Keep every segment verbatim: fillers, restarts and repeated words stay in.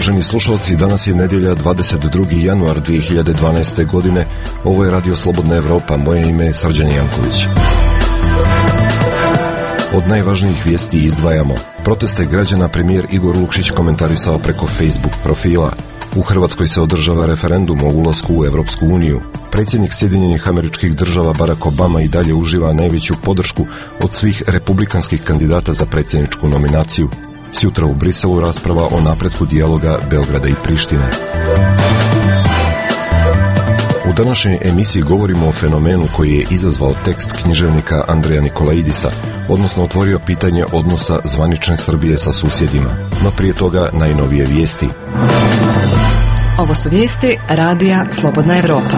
Uvaženi slušalci, danas je nedjelja dvadeset drugi januar dvije hiljade dvanaeste. godine. Ovo je Radio Slobodna Evropa. Moje ime je Srđan Janković. Od najvažnijih vijesti izdvajamo: proteste građana premijer Igor Lukšić komentarisao preko Facebook profila. U Hrvatskoj se održava referendum o ulasku u Europsku uniju. Predsjednik Sjedinjenih Američkih Država Barack Obama i dalje uživa najveću podršku od svih republikanskih kandidata za predsjedničku nominaciju. Sjutra u Briselu rasprava o napretku dijaloga Beograda i Prištine. U današnjoj emisiji govorimo o fenomenu koji je izazvao tekst književnika Andreja Nikolaidisa, odnosno otvorio pitanje odnosa zvanične Srbije sa susjedima. No prije toga najnovije vijesti. Ovo su vijesti Radija Slobodna Evropa.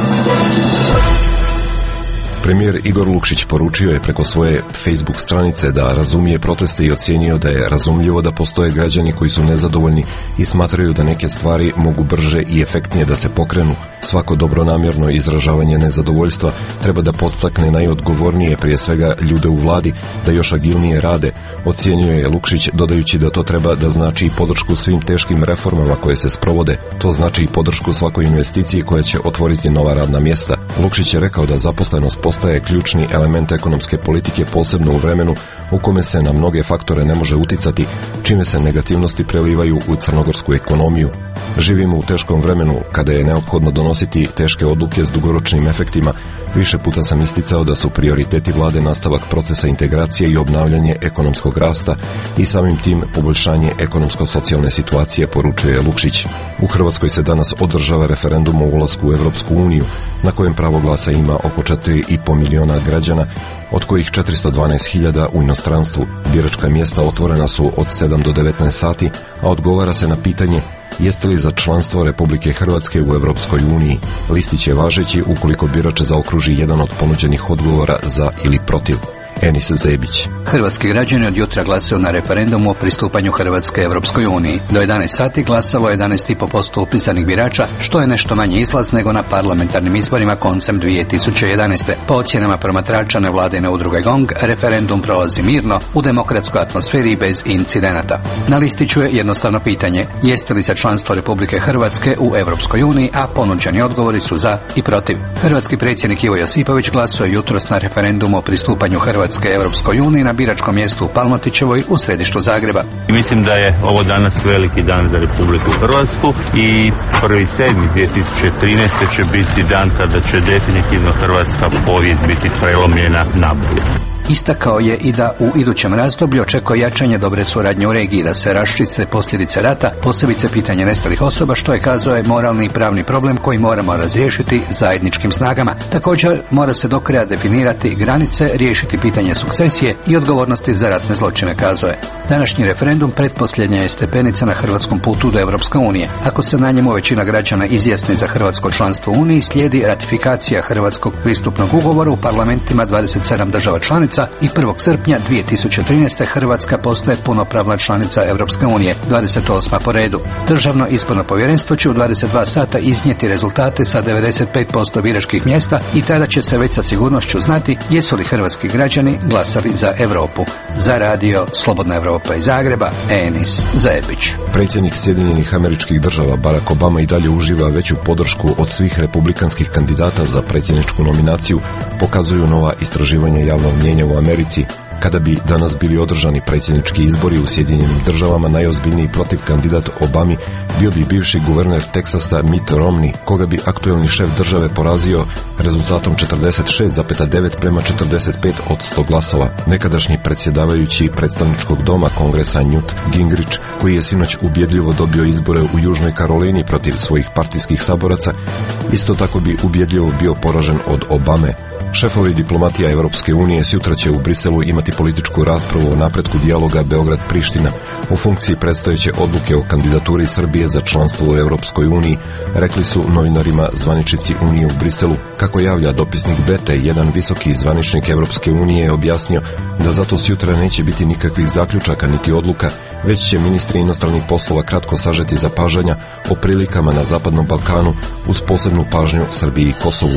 Premijer Igor Lukšić poručio je preko svoje Facebook stranice da razumije proteste i ocijenio da je razumljivo da postoje građani koji su nezadovoljni i smatraju da neke stvari mogu brže i efektnije da se pokrenu. Svako dobronamjerno izražavanje nezadovoljstva treba da podstakne najodgovornije, prije svega ljude u vladi, da još agilnije rade, ocijenio je Lukšić, dodajući da to treba da znači i podršku svim teškim reformama koje se sprovode. To znači i podršku svakoj investiciji koja će otvoriti nova radna mjesta. Lukšić je rekao da zaposlenost postaje ključni element ekonomske politike, posebno u vremenu u kome se na mnoge faktore ne može uticati, čime se negativnosti prelivaju u crnogorsku ekonomiju. Živimo u teškom vremenu kada je neophodno donositi teške odluke s dugoročnim efektima. Više puta sam isticao da su prioriteti vlade nastavak procesa integracije i obnavljanje ekonomskog rasta i samim tim poboljšanje ekonomsko-socijalne situacije, poručuje Lukšić. U Hrvatskoj se danas održava referendum o ulasku u Europsku uniju, na kojem pravo glasa ima oko četiri i po miliona građana, od kojih četiristo dvanaest hiljada u inostranstvu. Biračka mjesta otvorena su od sedam do devetnaest sati, a odgovara se na pitanje: jeste li za članstvo Republike Hrvatske u Europskoj uniji? Listić je važeći ukoliko birač zaokruži jedan od ponuđenih odgovora za ili protiv. Enis Zebić. Hrvatski građani od jutra glasaju na referendumu o pristupanju Hrvatske Europskoj uniji. Do jedanaest sati glasalo je jedanaest i po posto upisanih birača, što je nešto manji izlaz nego na parlamentarnim izborima koncem dvije tisuće jedanaeste. Po ocjenama promatrača nevladine udruge GONG, referendum prolazi mirno, u demokratskoj atmosferi i bez incidenata. Na listiću je jednostavno pitanje: jeste li za članstvo Republike Hrvatske u Europskoj uniji, a ponuđeni odgovori su za i protiv. Hrvatski predsjednik Ivo Josipović glasuje jutros na referendumu o pristupanju Hrvatske Europskoj uniji na biračkom mjestu u Palmotićevoj u središtu Zagreba. Mislim da je ovo danas veliki dan za Republiku Hrvatsku i prvi sedmi dvije tisuće trinaeste. će biti dan kada će definitivno hrvatska povijest biti prelomljena na bolje. Istakao je i da u idućem razdoblju očekuje jačanje dobre suradnje u regiji, da se raščiste posljedice rata, posebice pitanje nestalih osoba, što je, kazao je, moralni i pravni problem koji moramo razriješiti zajedničkim snagama. Također mora se do kraja definirati granice, riješiti pitanje sukcesije i odgovornosti za ratne zločine, kazao je. Današnji referendum pretposljednja je stepenica na hrvatskom putu do Europske unije. Ako se na njemu većina građana izjasni za hrvatsko članstvo u Uniji, slijedi ratifikacija hrvatskog pristupnog ugovora u parlamentima dvadeset sedam država članica i prvog srpnja dvije tisuće trinaeste. Hrvatska postaje punopravna članica Europske unije, dvadeset osma po redu. Državno izborno povjerenstvo će u dvadeset dva sata iznijeti rezultate sa devedeset pet posto biračkih mjesta i tada će se već sa sigurnošću znati jesu li hrvatski građani glasali za Europu. Za Radio Slobodna Evropa iz Zagreba, Enis Zebić. Predsjednik Sjedinjenih Američkih Država Barack Obama i dalje uživa veću podršku od svih republikanskih kandidata za predsjedničku nominaciju, pokazuju nova istraživanja javnog mnijenja u Americi. Kada bi danas bili održani predsjednički izbori u Sjedinjenim Državama, najozbiljniji protiv kandidat Obami bio bi bivši guverner Teksasa Mitt Romney, koga bi aktuelni šef države porazio rezultatom četrdeset šest zarez devet prema četrdeset pet od sto glasova. Nekadašnji predsjedavajući predstavničkog doma Kongresa Newt Gingrich, koji je sinoć ubjedljivo dobio izbore u Južnoj Karolini protiv svojih partijskih saboraca, isto tako bi ubjedljivo bio poražen od Obame. Šefovi diplomatija Europske unije sutra će u Briselu imati političku raspravu o napretku dijaloga Beograd-Priština u funkciji predstojeće odluke o kandidaturi Srbije za članstvo u Europskoj uniji, rekli su novinarima zvaničnici Unije u Briselu. Kako javlja dopisnik Bete, jedan visoki zvaničnik Europske unije je objasnio da zato sutra neće biti nikakvih zaključaka niti odluka, već će ministri inostranih poslova kratko sažeti zapažanja o prilikama na Zapadnom Balkanu uz posebnu pažnju Srbiji i Kosovu.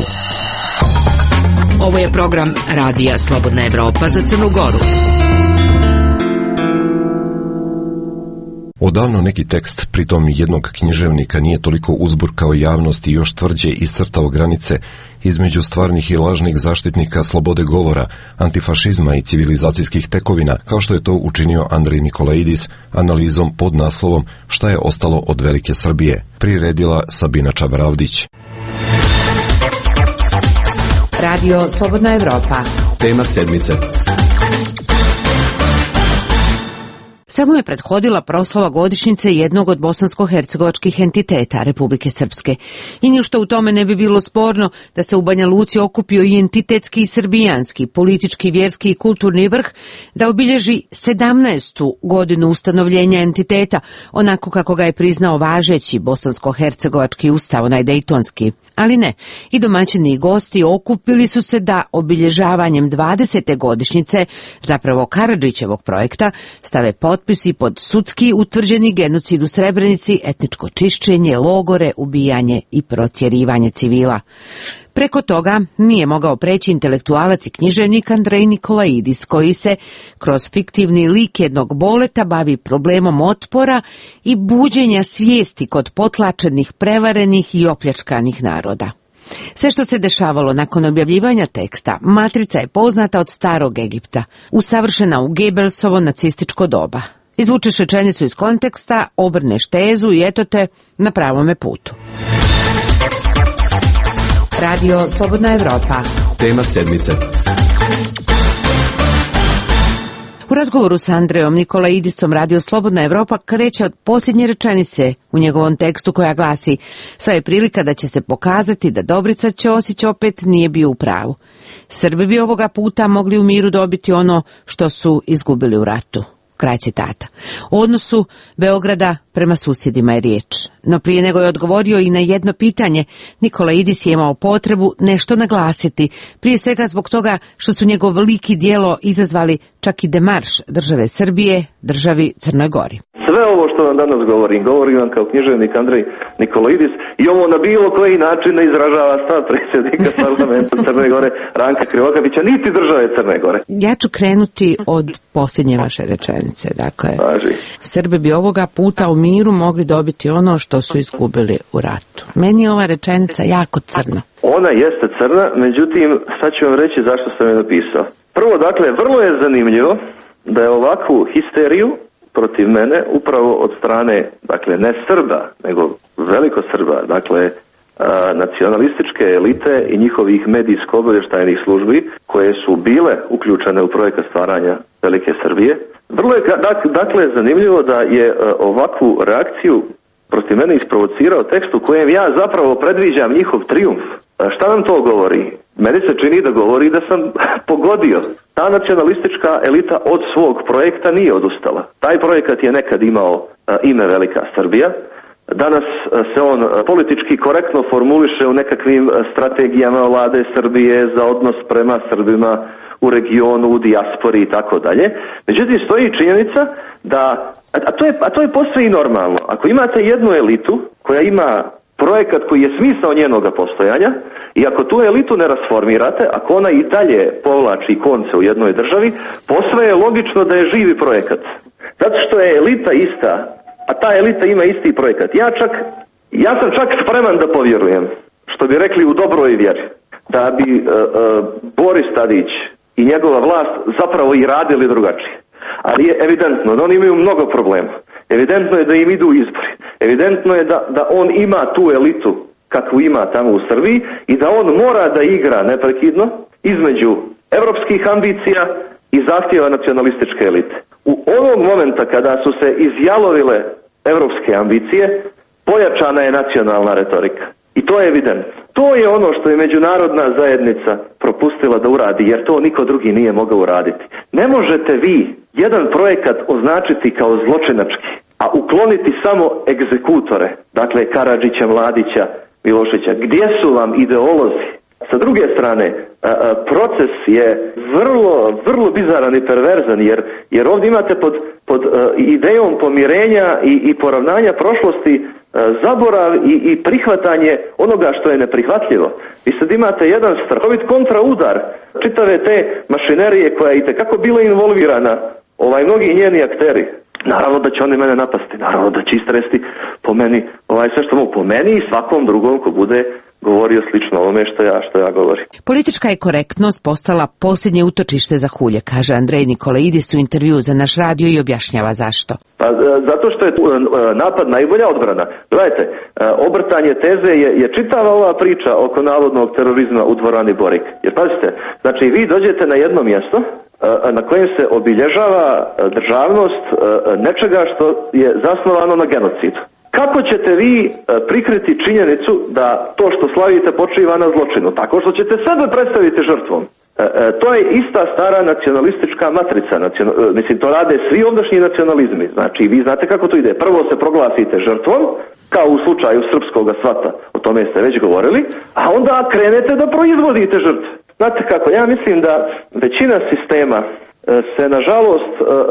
Ovo je program Radija Slobodna Evropa za Crnu Goru. Odavno neki tekst, pritom jednog književnika, nije toliko uzburkao javnost i još tvrđe iscrtao granice između stvarnih i lažnih zaštitnika slobode govora, antifašizma i civilizacijskih tekovina, kao što je to učinio Andrej Nikolaidis analizom pod naslovom Šta je ostalo od velike Srbije, priredila Sabina Čabravdić. Radio Slobodna Evropa. Tema sedmice. Samo je prethodila proslava godišnjice jednog od bosansko-hercegovačkih entiteta Republike Srpske. I ništa u tome ne bi bilo sporno da se u Banja Luci okupio i entitetski i srbijanski, politički, vjerski i kulturni vrh da obilježi sedamnaestu godinu ustanovljenja entiteta, onako kako ga je priznao važeći bosansko-hercegovački ustav, onaj dejtonski. Ali ne, i domaćini i gosti okupili su se da obilježavanjem dvadesete godišnjice, zapravo Karadžićevog projekta, stave potpisi pod sudski utvrđeni genocid u Srebrenici, etničko čišćenje, logore, ubijanje i protjerivanje civila. Preko toga nije mogao preći intelektualac i književnik Andrej Nikolaidis, koji se kroz fiktivni lik jednog boleta bavi problemom otpora i buđenja svijesti kod potlačenih, prevarenih i opljačkanih naroda. Sve što se dešavalo nakon objavljivanja teksta, matrica je poznata od starog Egipta, usavršena u Gebelsovo nacističko doba. Izvučeš rečenicu iz konteksta, obrneš tezu i eto te na pravome putu. Radio Slobodna Evropa. Tema sedmice. U razgovoru s Andrejom Nikolaidisom Radio Slobodna Evropa kreće od posljednje rečenice u njegovom tekstu koja glasi: sva je prilika da će se pokazati da Dobrica Ćosić opet nije bio u pravu. Srbi bi ovoga puta mogli u miru dobiti ono što su izgubili u ratu. Kraj citata. O odnosu Beograda prema susjedima je riječ. No prije nego je odgovorio i na jedno pitanje, Nikolaidis je imao potrebu nešto naglasiti, prije svega zbog toga što su njegov lik i djelo izazvali čak i demarš države Srbije, državi Crnoj Gori. Sve ovo što vam danas govorim, govorim vam kao književnik Andrej Nikolaidis i ovo na bilo koji način ne izražava stav predsjednika parlamenta Crne Gore Ranka Krivokapića, niti države Crne Gore. Ja ću krenuti od posljednje vaše rečenice. Dakle, Važi. Srbi bi ovoga puta u miru mogli dobiti ono što su izgubili u ratu. Meni je ova rečenica jako crna. Ona jeste crna, međutim, sad ću vam reći zašto sam je napisao. Prvo, dakle, vrlo je zanimljivo da je ovakvu histeriju protiv mene upravo od strane, dakle, ne Srba, nego veliko Srba, dakle, a, nacionalističke elite i njihovih medijsko-obavještajnih službi koje su bile uključene u projekat stvaranja Velike Srbije. Vrlo je, dakle, zanimljivo da je a, ovakvu reakciju protiv mene isprovocirao tekst u kojem ja zapravo predviđam njihov trijumf. A, šta nam to govori? Meni se čini da govori da sam pogodio. Ta nacionalistička elita od svog projekta nije odustala. Taj projekat je nekad imao a, ime Velika Srbija. Danas a, se on a, politički korektno formuliše u nekakvim a, strategijama vlade Srbije za odnos prema Srbima u regionu, u dijaspori i tako dalje. Međutim, stoji činjenica da, a, a, to je, a to je posve i normalno. Ako imate jednu elitu koja ima projekat koji je smisao njenoga postojanja i ako tu elitu ne rasformirate, ako ona i dalje povlači konce u jednoj državi, posve je logično da je živi projekat. Zato što je elita ista, a ta elita ima isti projekat. Ja čak, ja sam čak spreman da povjerujem, što bi rekli u dobroj vjeri, da bi uh, uh, Boris Tadić i njegova vlast zapravo i radili drugačije. Ali je evidentno da oni imaju mnogo problema. Evidentno je da im idu izbori. Evidentno je da, da on ima tu elitu kakvu ima tamo u Srbiji i da on mora da igra neprekidno između evropskih ambicija i zahtjeva nacionalističke elite. U onog momenta kada su se izjalovile evropske ambicije, pojačana je nacionalna retorika. I to je evidentno. To je ono što je međunarodna zajednica propustila da uradi, jer to niko drugi nije mogao uraditi. Ne možete vi jedan projekat označiti kao zločinački, a ukloniti samo egzekutore, dakle Karadžića, Mladića, Miloševića. Gdje su vam ideolozi? Sa druge strane, proces je vrlo, vrlo bizaran i perverzan, jer, jer ovdje imate pod, pod idejom pomirenja i, i poravnanja prošlosti zaborav i, i prihvatanje onoga što je neprihvatljivo. Vi sad imate jedan strahovit kontraudar čitave te mašinerije koja je itekako bila involvirana, ovaj, mnogi njeni akteri. naravno da će oni mene napasti, naravno da će istresti po meni, ovaj sve što mogu, po meni i svakom drugom ko bude govorio slično ovome što ja, što ja govorim. Politička je korektnost postala posljednje utočište za hulje, kaže Andrej Nikolaidis u intervju za naš radio i objašnjava zašto. Pa zato što je napad najbolja odbrana. Gledajte, obrtanje teze je, je čitava ova priča oko navodnog terorizma u dvorani Borik. Jer pazite, znači vi dođete na jedno mjesto na kojem se obilježava državnost nečega što je zasnovano na genocidu. Kako ćete vi prikriti činjenicu da to što slavite počiva na zločinu? Tako što ćete sebe predstaviti žrtvom. E, to je ista stara nacionalistička matrica. Nacional, mislim, to rade svi ovdašnji nacionalizmi. Znači, vi znate kako to ide. Prvo se proglasite žrtvom, kao u slučaju srpskog svata, o tome ste već govorili, a onda krenete da proizvodite žrtve. Znate kako, ja mislim da većina sistema se nažalost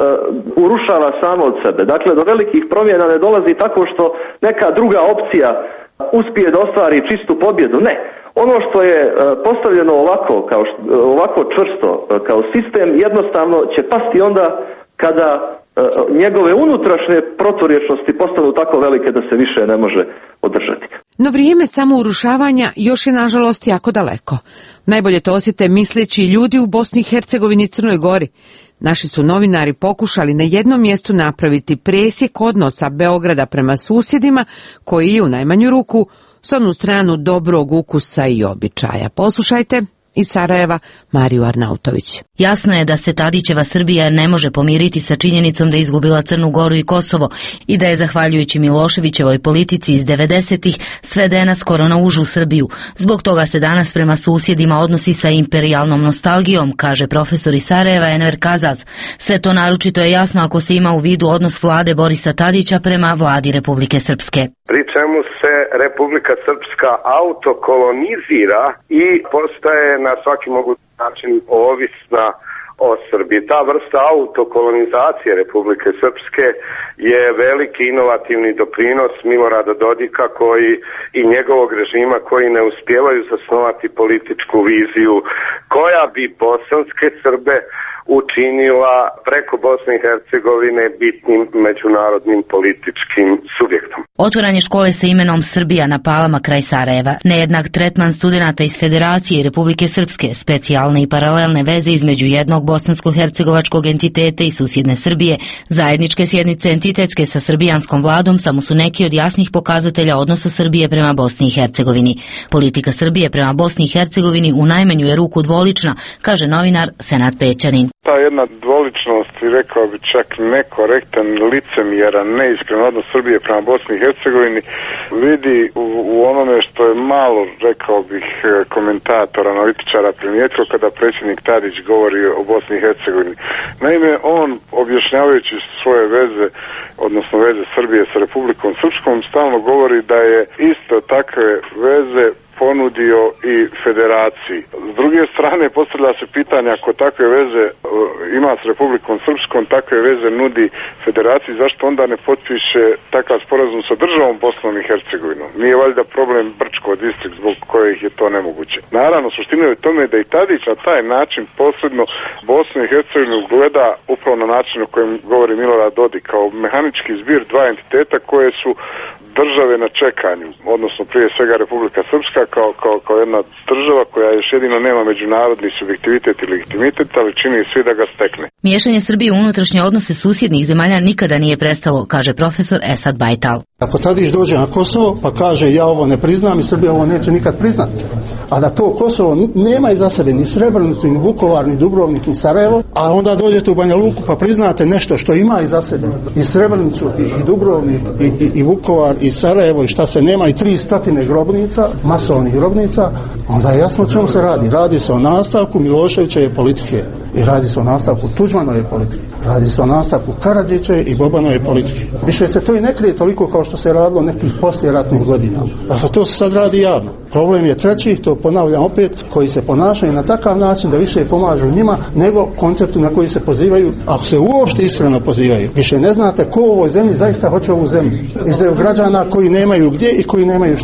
urušava samo od sebe. Dakle, do velikih promjena ne dolazi tako što neka druga opcija uspije da ostvari čistu pobjedu. Ne. Ono što je postavljeno ovako, kao što, ovako čvrsto kao sistem, jednostavno će pasti onda kada njegove unutrašnje proturječnosti postanu tako velike da se više ne može održati. No vrijeme samourušavanja još je nažalost jako daleko. Najbolje to osjete misleći ljudi u Bosni i Hercegovini i Crnoj Gori. Naši su novinari pokušali na jednom mjestu napraviti presjek odnosa Beograda prema susjedima, koji je u najmanju ruku s onu stranu dobrog ukusa i običaja. Poslušajte iz Sarajeva Mariju Arnautović. Jasno je da se Tadićeva Srbija ne može pomiriti sa činjenicom da je izgubila Crnu Goru i Kosovo i da je zahvaljujući Miloševićevoj politici iz devedesetih svedena skoro na užu Srbiju. Zbog toga se danas prema susjedima odnosi sa imperijalnom nostalgijom, kaže profesor iz Sarajeva Enver Kazaz. Sve to naročito je jasno ako se ima u vidu odnos vlade Borisa Tadića prema vladi Republike Srpske. Pri čemu se Republika Srpska autokolonizira i postaje na svaki mogući način ovisna o Srbiji. Ta vrsta autokolonizacije Republike Srpske je veliki inovativni doprinos Milorada Dodika koji i njegovog režima koji ne uspijevaju zasnovati političku viziju koja bi bosanske Srbe učinila preko Bosne i Hercegovine bitnim međunarodnim političkim subjektom. Otvaranje škole sa imenom Srbija na Palama kraj Sarajeva, nejednak tretman studenata iz Federacije i Republike Srpske, specijalne i paralelne veze između jednog bosansko-hercegovačkog entiteta i susjedne Srbije, zajedničke sjednice entitetske sa srbijanskom vladom samo su neki od jasnih pokazatelja odnosa Srbije prema Bosni i Hercegovini. Politika Srbije prema Bosni i Hercegovini u najmanju je ruku dvolična, kaže novinar Senad Pećanin. Ta jedna dvoličnost i rekao bi čak nekorektan, licemjeran, neiskren odnos Srbije prema Bosni i Hercegovini vidi u, u onome što je malo, rekao bih, komentatora, analitičara primijetio kada predsjednik Tadić govori o Bosni i Hercegovini. Naime, on objašnjavajući svoje veze, odnosno veze Srbije sa Republikom Srpskom, stalno govori da je isto takve veze ponudio i federaciji. S druge strane, postavlja se pitanje ako takve veze uh, ima s Republikom Srpskom, takve veze nudi federaciji, zašto onda ne potpiše takav sporazum sa državom Bosnom i Hercegovinom? Nije valjda problem Brčko distrikt zbog kojih je to nemoguće. Naravno, suština je u tome da i Tadić na taj način posredno Bosnu i Hercegovinu gleda upravo na način o kojem govori Milorad Dodik, kao mehanički zbir dva entiteta koje su države na čekanju, odnosno prije svega Republika Srpska kao, kao, kao jedna država koja još jedino nema međunarodni subjektivitet i legitimitet, ali čini svi da ga stekne. Miješanje Srbije u unutrašnje odnose susjednih zemalja nikada nije prestalo, kaže profesor Esad Bajtal. Ako Tadić dođe na Kosovo pa kaže ja ovo ne priznam i Srbija ovo neće nikad priznati, a da to Kosovo nema iza sebe ni Srebrenicu, ni Vukovar, ni Dubrovnik, ni Sarajevo, a onda dođete u Banja Luku pa priznate nešto što ima iza sebe i Srebrenicu, i, i Dubrovnik, i, i, i Vukovar, i Sarajevo i šta sve nema i tri stotine grobnica, masovnih grobnica, onda je jasno o čemu se radi. Radi se o nastavku Miloševićeve politike i radi se o nastavku Tuđmanove politike, radi se o nastavku Karadžićeve i Bobanove politike. Više se to i ne krije toliko kao što se radilo nekih poslijeratnih godina. Dakle, to se sad radi javno. Problem je treći, to ponavljam opet, koji se ponašaju na takav način da više pomažu njima nego konceptu na koji se pozivaju, ako se uopšte iskreno pozivaju. Više ne znate ko u ovoj zemlji zaista hoće ovu zemlju. Izdaju građana koji nemaju gdje i koji nemaju šta.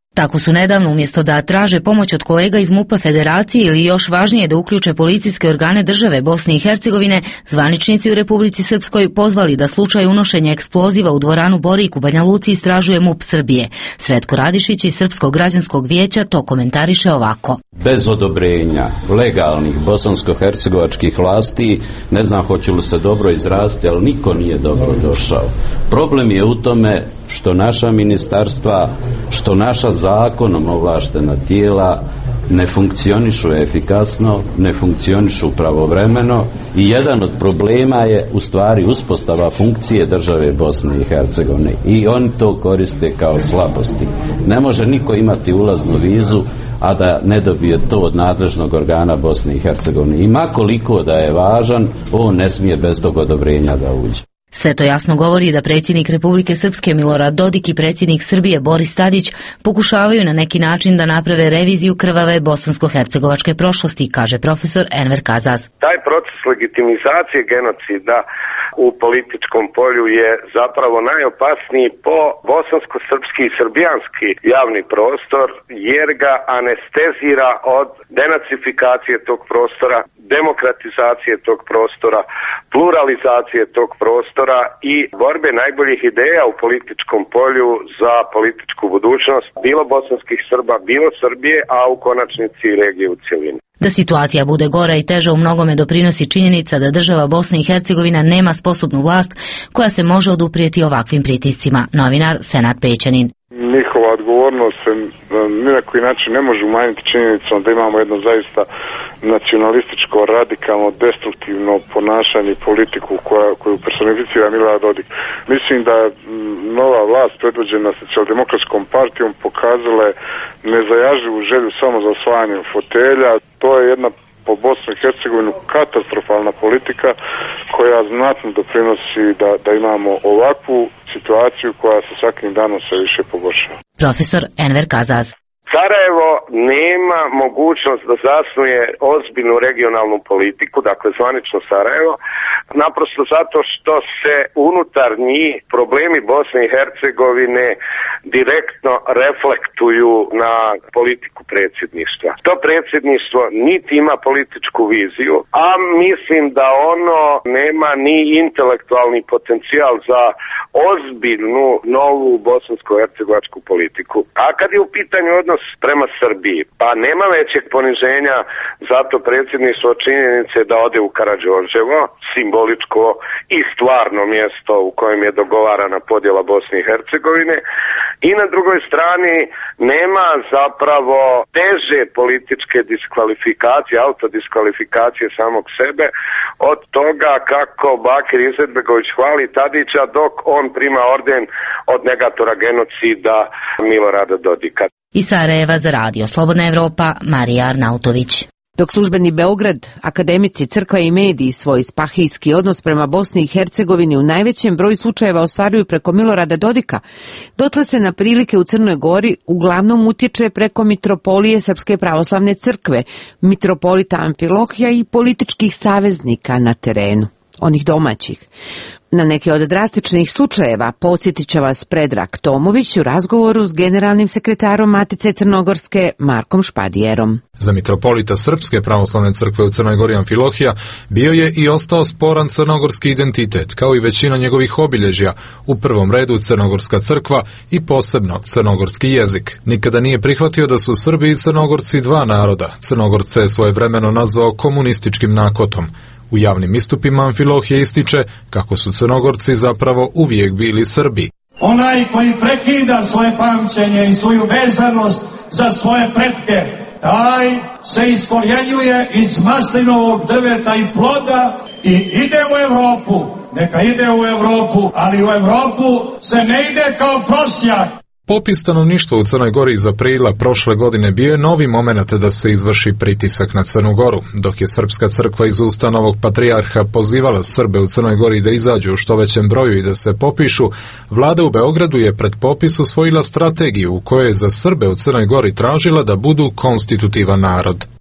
Tako su nedavno, umjesto da traže pomoć od kolega iz MUP-a Federacije ili još važnije da uključe policijske organe države Bosne i Hercegovine, zvaničnici u Republici Srpskoj pozvali da slučaj unošenja eksploziva u dvoranu Borik u Banja Luci istražuje MUP Srbije. Sretko Radišić iz Srpskog građanskog vijeća to komentariše ovako. Bez odobrenja legalnih bosansko-hercegovačkih vlasti, ne znam hoće li se dobro izrasti, ali niko nije dobro došao. Problem je u tome što naša ministarstva, što naša zakonom ovlaštena tijela ne funkcionišu efikasno, ne funkcionišu pravovremeno i jedan od problema je u stvari uspostava funkcije države Bosne i Hercegovine i oni to koriste kao slabosti. Ne može niko imati ulaznu vizu, a da ne dobije to od nadležnog organa Bosne i Hercegovine. I ma koliko da je važan, on ne smije bez tog odobrenja da uđe. Sve to jasno govori da predsjednik Republike Srpske Milorad Dodik i predsjednik Srbije Boris Tadić pokušavaju na neki način da naprave reviziju krvave bosansko-hercegovačke prošlosti, kaže profesor Enver Kazaz. Taj proces legitimizacije genocida u političkom polju je zapravo najopasniji po bosansko-srpski i srbijanski javni prostor, jer ga anestezira od denacifikacije tog prostora, demokratizacije tog prostora, pluralizacije tog prostora i borbe najboljih ideja u političkom polju za političku budućnost bilo bosanskih Srba, bilo Srbije, a u konačnici i regije u cjelini. Da situacija bude gora i teža u mnogome doprinosi činjenica da država Bosna i Hercegovina nema sposobnu vlast koja se može oduprijeti ovakvim pritiscima. Novinar Senad Pećanin. Njihova odgovornost se ni na koji način ne može umanjiti činjenicom da imamo jedno zaista nacionalističko, radikalno, destruktivno ponašanje i politiku koja, koju personificira Milorad Dodik. Mislim da nova vlast predvođena socijaldemokratskom partijom pokazala je nezajažljivu želju samo za osvajanjem fotelja. To je jedna po Bosnu i Hercegovinu katastrofalna politika koja znatno doprinosi da, da imamo ovakvu situaciju koja se svakim danom sve više pogoršava. Profesor Enver Kazaz. Sarajevo nema mogućnost da zasnuje ozbiljnu regionalnu politiku, dakle zvanično Sarajevo, naprosto zato što se unutar njih problemi Bosne i Hercegovine direktno reflektuju na politiku predsjedništva. To predsjedništvo niti ima političku viziju, a mislim da ono nema ni intelektualni potencijal za ozbiljnu novu bosansko-hercegovačku politiku. A kad je u pitanju odnos prema Srbiji, pa nema većeg poniženja zato predsjedništvo činjenice da ode u Karađorđevo, simboličko i stvarno mjesto u kojem je dogovarana podjela Bosne i Hercegovine, i na drugoj strani nema zapravo teže političke diskvalifikacije, autodiskvalifikacije samog sebe od toga kako Bakir Izetbegović hvali Tadića dok on prima orden od negatora genocida Milorada Dodika. Iz Sarajeva za radio Slobodna Evropa, Marija Arnautović. Dok službeni Beograd, akademici, crkva i mediji svoj spahijski odnos prema Bosni i Hercegovini u najvećem broju slučajeva ostvaruju preko Milorada Dodika, dotle se na prilike u Crnoj Gori uglavnom utječe preko mitropolije Srpske pravoslavne crkve, mitropolita Amfilohija i političkih saveznika na terenu, onih domaćih. Na neke od drastičnih slučajeva podsjetit će vas Predrag Tomović u razgovoru s generalnim sekretarom Matice Crnogorske Markom Špadijerom. Za mitropolita Srpske pravoslavne crkve u Crnoj Gori Amfilohija bio je i ostao sporan crnogorski identitet, kao i većina njegovih obilježja, u prvom redu Crnogorska crkva i posebno crnogorski jezik. Nikada nije prihvatio da su Srbi i Crnogorci dva naroda. Crnogorce je svojevremeno nazvao komunističkim nakotom. U javnim istupima Amfilohije ističe kako su Crnogorci zapravo uvijek bili Srbi. Onaj koji prekida svoje pamćenje i svoju vezanost za svoje pretke, taj se iskorjenjuje iz maslinovog drveta i ploda i ide u Evropu. Neka ide u Evropu, ali u Evropu se ne ide kao prosjak. Popis stanovništva u Crnoj Gori iz aprila prošle godine bio je novi moment da se izvrši pritisak na Crnu Goru. Dok je Srpska crkva iz usta novog patrijarha pozivala Srbe u Crnoj Gori da izađu u što većem broju i da se popišu, vlada u Beogradu je pred popis usvojila strategiju u kojoj je za Srbe u Crnoj Gori tražila da budu konstitutivan narod.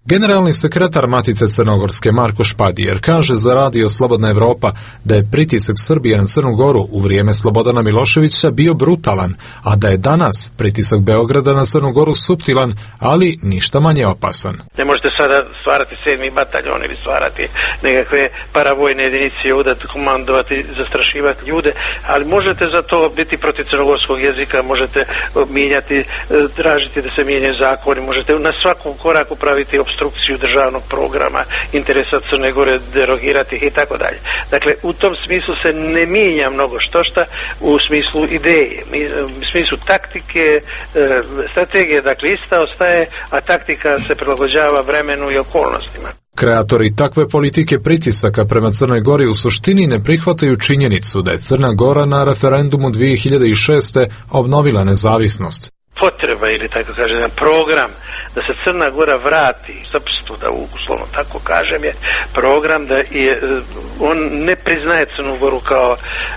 Generalni sekretar Matice Crnogorske Marko Špadijer kaže za radio Slobodna Evropa da je pritisak Srbije na Crnu Goru u vrijeme Slobodana Miloševića bio brutalan, a da je danas pritisak Beograda na Crnu Goru suptilan, ali ništa manje opasan. Ne možete sada stvarati sedmi bataljon ili stvarati nekakve paravojne jedinice, udati, komandovati, zastrašivati ljude, ali možete za to biti protiv crnogorskog jezika, možete mijenjati, tražiti da se mijenjaju zakoni, možete na svakom koraku praviti obstrukciju državnog programa, interesa Crne Gore, derogirati i tako dalje. Dakle, u tom smislu se ne mijenja mnogo štošta u smislu ideje, u smislu taktike, strategije, dakle, ista ostaje, a taktika se prilagođava vremenu i okolnostima. Kreatori takve politike pritisaka prema Crnoj Gori u suštini ne prihvataju činjenicu da je Crna Gora na referendumu dvije hiljade šeste. obnovila nezavisnost. Potreba ili tako kaže jedan program da se Crna Gora vrati srpstvu, da uslovno tako kažem, je program da je, on ne priznaje Crnu Goru kao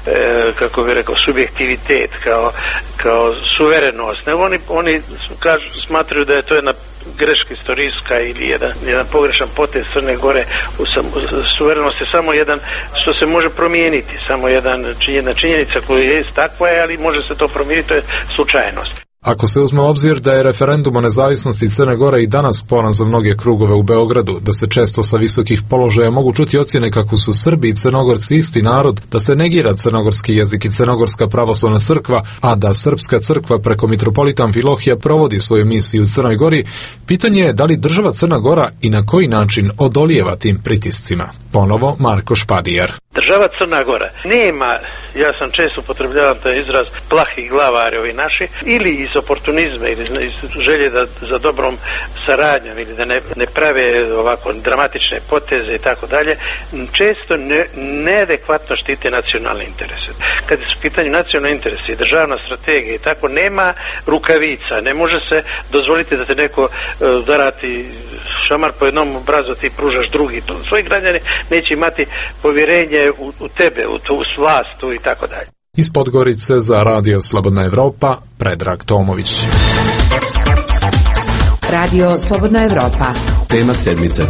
e, kako bi rekao subjektivitet, kao, kao suverenost, nego oni, oni kažu, smatraju da je to jedna greška istorijska ili jedan, jedan pogrešan potez Crne Gore. U sam, suverenost je samo jedan što se može promijeniti, samo jedan, jedna činjenica koja je takva, ali može se to promijeniti, to je slučajnost. Ako se uzme u obzir da je referendum o nezavisnosti Crne Gore i danas sporan za mnoge krugove u Beogradu, da se često sa visokih položaja mogu čuti ocjene kako su Srbi i Crnogorci isti narod, da se negira crnogorski jezik i Crnogorska pravoslavna crkva, a da Srpska crkva preko mitropolita Amfilohija provodi svoju misiju u Crnoj Gori, pitanje je da li država Crna Gora i na koji način odolijeva tim pritiscima. Ponovo Marko Špadijer. Država Crna Gora nema, ja sam često upotrebljavam taj izraz, plahi glavari ovi naši, ili iz oportunizma ili iz želje da za dobrom saradnjom ili da ne, ne prave ovako dramatične poteze i tako dalje, često ne, neadekvatno štite nacionalne interese. Kad su u pitanju nacionalne interese i državna strategija i tako, nema rukavica, ne može se dozvoliti da te neko udarati šamar po jednom obrazu, ti pružaš drugi. To svoji građani neće imati povjerenje u, u tebe, u tu vlastu i tako dalje. Iz Podgorice za radio Slobodna Evropa, Predrag Tomović. Radio Slobodna Evropa. Tema sedmice.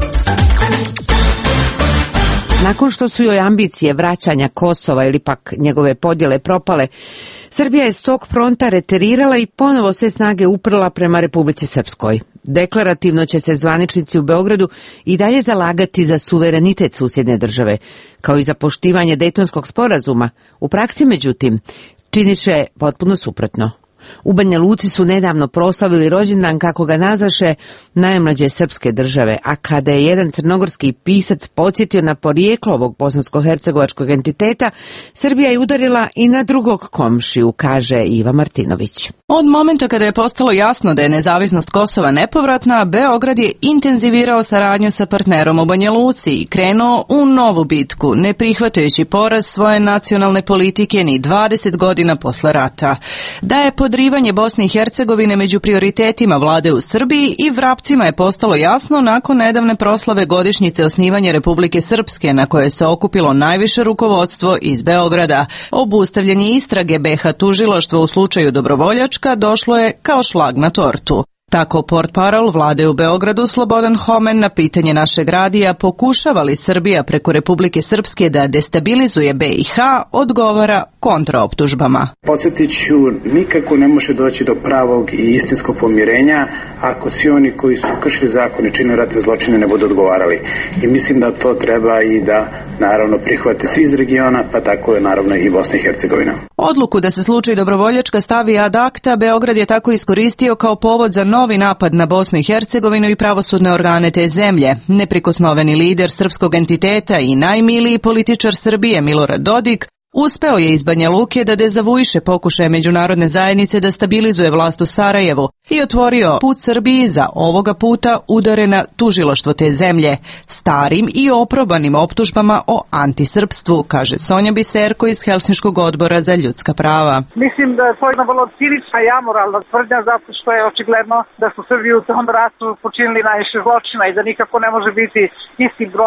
Nakon što su joj ambicije vraćanja Kosova ili pak njegove podjele propale, Srbija je s tog fronta reterirala i ponovo sve snage uprla prema Republici Srpskoj. Deklarativno će se zvaničnici u Beogradu i dalje zalagati za suverenitet susjedne države, kao i za poštivanje Dejtonskog sporazuma. U praksi, međutim, činiše potpuno suprotno. U Banja Luci su nedavno proslavili rođendan, kako ga nazvaše, najmlađe srpske države, a kada je jedan crnogorski pisac podsjetio na porijeklo ovog bosansko-hercegovačkog entiteta, Srbija je udarila i na drugog komšiju, kaže Iva Martinović. Od momenta kada je postalo jasno da je nezavisnost Kosova nepovratna, Beograd je intenzivirao saradnju sa partnerom u Banja Luci i krenuo u novu bitku, ne prihvatajući poraz svoje nacionalne politike ni dvadeset godina posle rata. Da je podrivanje Bosne i Hercegovine među prioritetima vlade u Srbiji i vrapcima je postalo jasno nakon nedavne proslave godišnjice osnivanja Republike Srpske, na koje se okupilo najviše rukovodstvo iz Beograda. Obustavljanje istrage be ha tužilaštva u slučaju Dobrovoljačka došlo je kao šlag na tortu. Tako portparol vlade u Beogradu Slobodan Homen na pitanje našeg radija pokušava li Srbija preko Republike Srpske da destabilizuje be i ha odgovara kontraoptužbama. Podsjetit ću, nikako ne može doći do pravog i istinskog pomirenja ako svi oni koji su kršili zakon i činili ratne zločine ne budu odgovarali. I mislim da to treba i da naravno prihvate svi iz regiona, pa tako je naravno i Bosna i Hercegovina. Odluku da se slučaj Dobrovoljačka stavi ad acta Beograd je tako iskoristio kao povod za novi napad na Bosnu i Hercegovinu i pravosudne organe te zemlje. Neprikosnoveni lider srpskog entiteta i najmiliji političar Srbije Milorad Dodik uspeo je iz Banja Luke da dezavuiše pokušaje međunarodne zajednice da stabilizuje vlast u Sarajevu i otvorio put Srbiji za ovoga puta udare na tužilaštvo te zemlje, starim i oprobanim optužbama o antisrpstvu, kaže Sonja Biserko iz Helsinškog odbora za ljudska prava. Mislim da je to jedna vrlo cinična i amoralna tvrdnja, zato što je očigledno da su Srbi u tom ratu počinili najviše zločina i da nikako ne može biti isti broj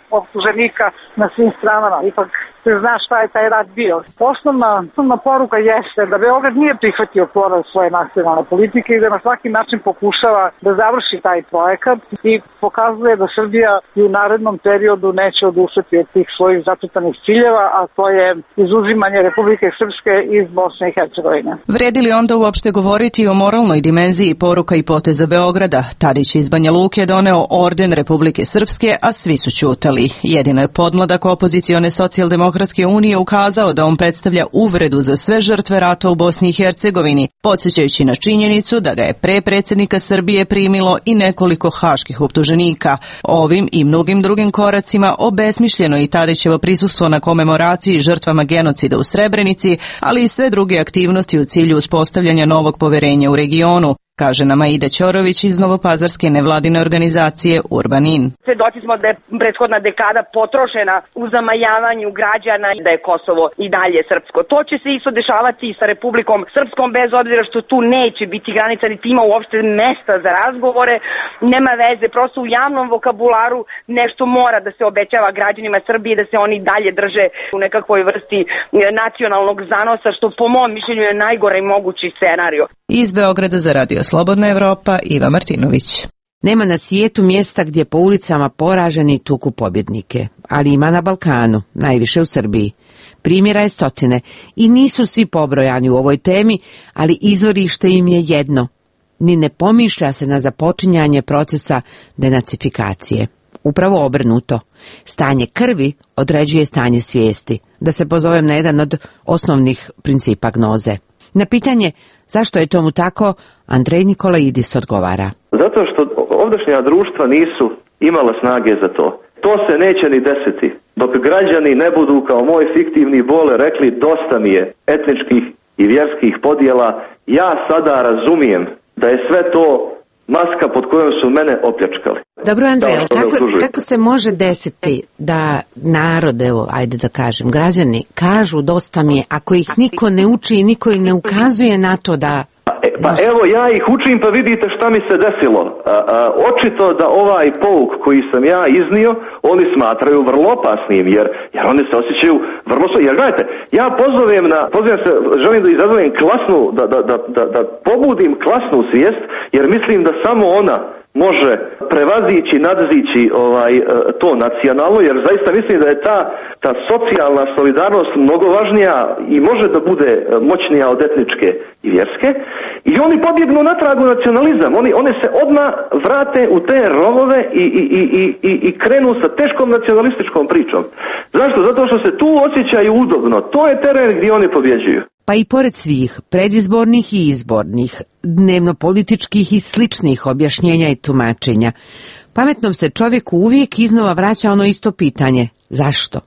optuženika na svim stranama. Ipak se zna šta je taj rat bio. Osnovna, osnovna poruka jeste da Beograd nije prihvatio poraz svoje nacionalne politike i da na svaki način pokušava da završi taj projekat i pokazuje da Srbija i u narednom periodu neće odustati od tih svojih zacrtanih ciljeva, a to je izuzimanje Republike Srpske iz Bosne i Hercegovine. Vredi li onda uopšte govoriti o moralnoj dimenziji poruka i poteza Beograda? Tadić iz Banja Luke doneo orden Republike Srpske, a svi su ćutali. Jedino je podmladak opozicione socijaldemokratske unije ukazao da on predstavlja uvredu za sve žrtve rata u Bosni i Hercegovini, podsjećajući na činjenicu da ga je pre predsjednika Srbije primilo i nekoliko haških optuženika. Ovim i mnogim drugim koracima obesmišljeno i Tadićevo prisustvo na komemoraciji žrtvama genocida u Srebrenici, ali i sve druge aktivnosti u cilju uspostavljanja novog poverenja u regionu, kaže nam Aida Ćorović iz novopazarske nevladine organizacije Urbanin. Svedoci smo da je prethodna dekada potrošena u zamajavanju građana i da je Kosovo i dalje srpsko. To će se isto dešavati i sa Republikom Srpskom, bez obzira što tu neće biti granica, niti ima uopšte mesta za razgovore. Nema veze, prosto u javnom vokabularu nešto mora da se obećava građanima Srbije, da se oni dalje drže u nekakvoj vrsti nacionalnog zanosa, što po mom mišljenju je najgore mogući scenario. Iz Beograda za Radio Slobodna Evropa, Iva Martinović. Nema na svijetu mjesta gdje po ulicama poraženi tuku pobjednike, ali ima na Balkanu, najviše u Srbiji. Primjera je stotine i nisu svi pobrojani u ovoj temi, ali izvorište im je jedno. Ni ne pomišlja se na započinjanje procesa denacifikacije. Upravo obrnuto. Stanje krvi određuje stanje svijesti, da se pozovem na jedan od osnovnih principa gnoze. Na pitanje zašto je tomu tako, Andrej Nikolaidis odgovara. Zato što ovdašnja društva nisu imala snage za to. To se neće ni desiti. Dok građani ne budu, kao moj fiktivni Bole, rekli dosta mi je etničkih i vjerskih podjela, ja sada razumijem da je sve to maska pod kojom su mene opljačkali. Dobro, Andrej, kako, kako se može desiti da narod, evo, ajde da kažem, građani kažu dosta mi je, ako ih niko ne uči i niko im ne ukazuje na to da... E, pa evo, ja ih učim, pa vidite šta mi se desilo. A, a, očito da ovaj pouk koji sam ja iznio, oni smatraju vrlo opasnim, jer, jer oni se osjećaju vrlo... Jer gledajte, ja pozovem na, pozovem se, želim da izazovem klasnu, da, da, da, da, da pobudim klasnu svijest, jer mislim da samo ona može prevazići, nadzići ovaj, to nacionalno, jer zaista mislim da je ta, ta socijalna solidarnost mnogo važnija i može da bude moćnija od etničke i vjerske. I oni pobjegnu natrag u nacionalizam. Oni, one se odmah vrate u te rovove i, i, i, i, i krenu sa teškom nacionalističkom pričom. Zašto? Zato što se tu osjećaju udobno. To je teren gdje oni pobjeđuju. Pa i pored svih predizbornih i izbornih, dnevnopolitičkih i sličnih objašnjenja i tumačenja, pametnom se čovjeku uvijek iznova vraća ono isto pitanje. Zašto?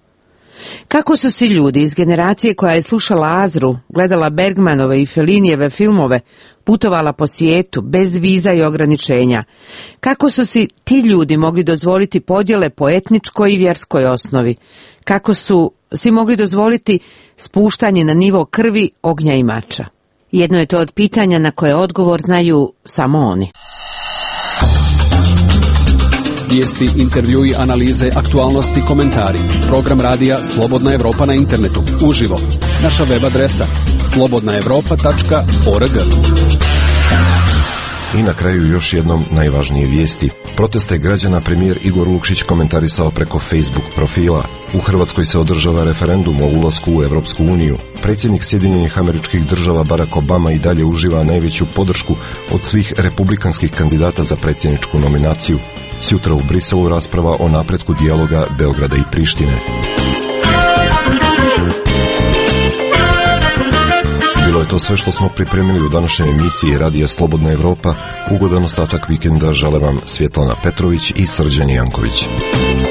Kako su si ljudi iz generacije koja je slušala Azru, gledala Bergmanove i Fellinijeve filmove, putovala po svijetu bez viza i ograničenja, kako su si ti ljudi mogli dozvoliti podjele po etničkoj i vjerskoj osnovi? Kako su si mogli dozvoliti spuštanje na nivo krvi, ognja i mača? Jedno je to od pitanja na koje odgovor znaju samo oni. Vijesti, intervjui, analize, aktualnosti, komentari. Program radija Slobodna Evropa na internetu. Uživo. Naša web adresa slobodna evropa tačka org. I na kraju još jednom najvažnije vijesti. Proteste građana premijer Igor Lukšić komentarisao preko Facebook profila. U Hrvatskoj se održava referendum o ulasku u Evropsku uniju. Predsjednik Sjedinjenih Američkih Država Barack Obama i dalje uživa najveću podršku od svih republikanskih kandidata za predsjedničku nominaciju. Sjutra u Briselu rasprava o napretku dijaloga Beograda i Prištine. Bilo je to sve što smo pripremili u današnjoj emisiji Radija Slobodna Evropa. Ugodan ostatak vikenda žele vam Svjetlana Petrović i Srđan Janković.